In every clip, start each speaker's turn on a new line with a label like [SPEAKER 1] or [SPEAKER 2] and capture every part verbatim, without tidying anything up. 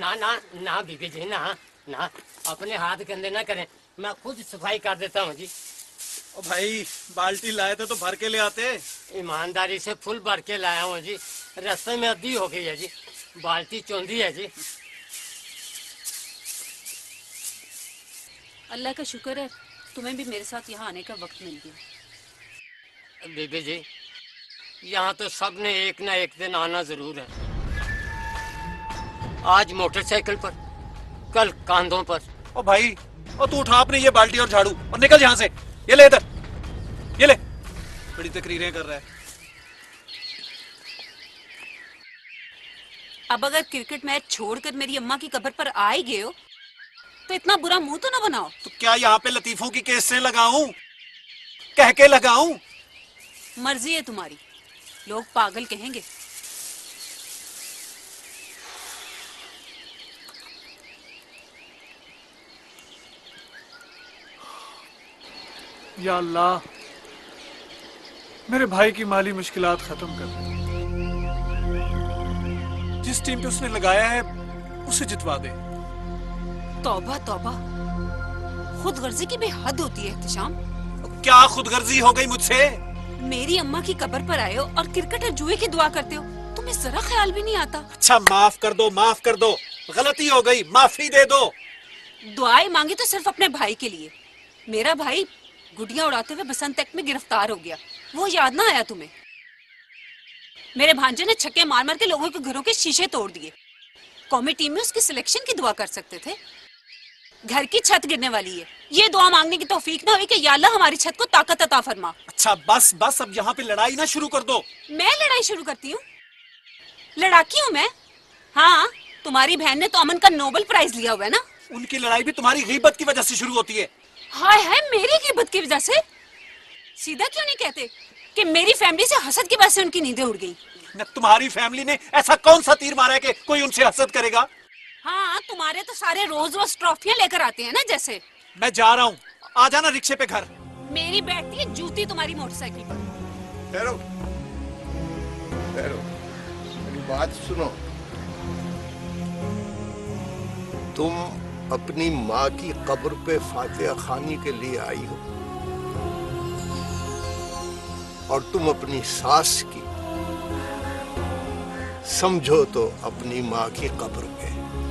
[SPEAKER 1] ना ना ना बीबी जी ना ना, अपने हाथ गंदे ना करें, मैं खुद सफाई कर देता हूँ जी।
[SPEAKER 2] ओ भाई, बाल्टी लाए थे तो भर के ले आते।
[SPEAKER 1] ईमानदारी से फुल भर के लाया हूँ जी, रास्ते में अद्धी हो गई है जी, बाल्टी चौंधी है जी।
[SPEAKER 3] अल्लाह का शुक्र है तुम्हें भी मेरे साथ यहाँ आने का वक्त मिल गया।
[SPEAKER 1] बीबी जी, यहाँ तो सब ने एक ना एक दिन आना जरूर है। आज मोटरसाइकिल पर, कल कांधों पर।
[SPEAKER 2] ओ भाई, ओ तू उठा अपनी ये बाल्टी और झाड़ू और निकल यहाँ से। ये ले इधर, ये ले। बड़ी तकरीरें कर रहा है।
[SPEAKER 3] अब अगर क्रिकेट मैच छोड़कर मेरी अम्मा की कब्र पर आ ही गए हो तो इतना बुरा मुंह तो ना बनाओ।
[SPEAKER 2] तो क्या यहाँ पे लतीफों की केसें लगाऊं, कह के लगाऊं?
[SPEAKER 3] मर्जी है तुम्हारी, लोग पागल कहेंगे।
[SPEAKER 4] या अल्लाह, मेरे भाई की माली मुश्किलात खत्म कर दे। जिस टीम पे उसने लगाया है उसे जितवा दे।
[SPEAKER 3] तौबा तौबा, खुद गर्जी की भी हद होती है एहतिशाम।
[SPEAKER 2] क्या खुदगर्जी हो गई मुझसे?
[SPEAKER 3] मेरी अम्मा की कब्र पर आए हो और क्रिकेट और जुए की दुआ करते हो, तुम्हें जरा ख्याल भी नहीं आता।
[SPEAKER 2] अच्छा माफ कर दो, माफ कर दो, गलती हो गई, माफी दे दो।
[SPEAKER 3] दुआएं मांगी तो सिर्फ अपने भाई के लिए। मेरा भाई गुड़िया उड़ाते हुए बसंत एक्ट में गिरफ्तार हो गया, वो याद ना आया तुम्हें? मेरे भांजे ने छक्के मार मार के लोगों के घरों के शीशे तोड़ दिए। कौमी टीम में उसकी सिलेक्शन की दुआ कर सकते थे। घर की छत गिरने वाली है, ये दुआ मांगने की तौफीक ना हुई कि या अल्लाह हमारी छत को ताकत अता फरमा।
[SPEAKER 2] अच्छा बस बस, अब यहाँ पे लड़ाई ना शुरू कर दो।
[SPEAKER 3] मैं लड़ाई शुरू करती हूँ? लड़ाकी हूँ मैं? हाँ, तुम्हारी बहन ने तो अमन का नोबेल प्राइज लिया हुआ है ना।
[SPEAKER 2] उनकी लड़ाई भी तुम्हारी गीबत की वजह से शुरू होती है।
[SPEAKER 3] हाय हाय, मेरी गीबत की वजह से? सीधा क्यों नहीं कहते कि मेरी फैमिली से हसद की वजह से उनकी नींदें उड़ गई?
[SPEAKER 2] न तुम्हारी फैमिली ने ऐसा कौन सा तीर मारा है कि कोई उनसे हसद करेगा?
[SPEAKER 3] हाँ, तुम्हारे तो सारे रोज रोज ट्रॉफियां लेकर आते हैं ना जैसे।
[SPEAKER 2] मैं जा रहा हूँ, आ जाना रिक्शे पे घर।
[SPEAKER 3] मेरी बैठती है जूती तुम्हारी मोटरसाइकिल पर।
[SPEAKER 5] ठहरो ठहरो, मेरी बात सुनो। तुम अपनी माँ की कब्र पे फातिहा खानी के लिए आई हो और तुम अपनी सास की, समझो तो अपनी माँ की कब्र पे।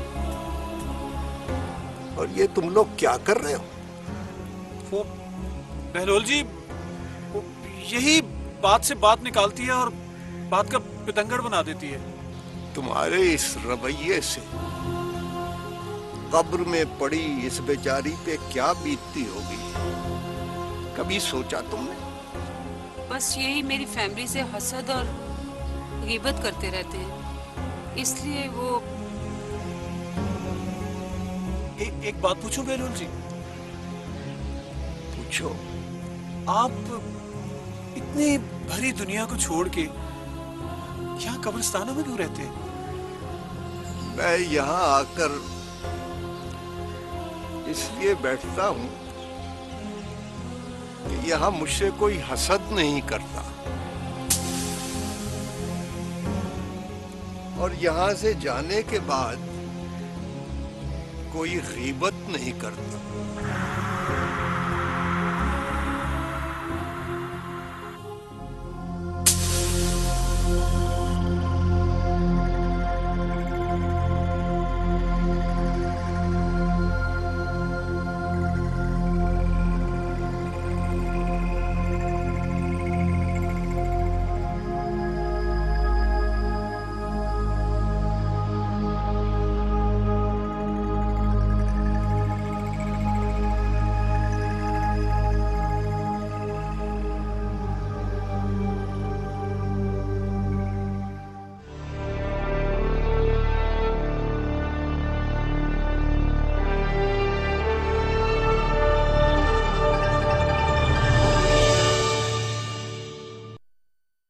[SPEAKER 5] और ये तुम लोग क्या कर रहे हो?
[SPEAKER 4] वो बहलोल जी, वो यही बात से बात निकालती है और बात का पितंगड़ बना देती है।
[SPEAKER 5] तुम्हारे इस रवैये से कब्र में पड़ी इस बेचारी पे क्या बीतती होगी, कभी सोचा तुमने?
[SPEAKER 3] बस यही मेरी फैमिली से हसद और गीबत करते रहते हैं, इसलिए वो।
[SPEAKER 4] ए, एक बात पूछूं बहलोल जी?
[SPEAKER 5] पूछो।
[SPEAKER 4] आप इतनी भरी दुनिया को छोड़ के यहाँ कब्रिस्तानों में क्यों रहते हैं?
[SPEAKER 5] मैं यहाँ आकर इसलिए बैठता हूँ कि यहाँ मुझसे कोई हसद नहीं करता और यहाँ से जाने के बाद कोई गीबत नहीं करता।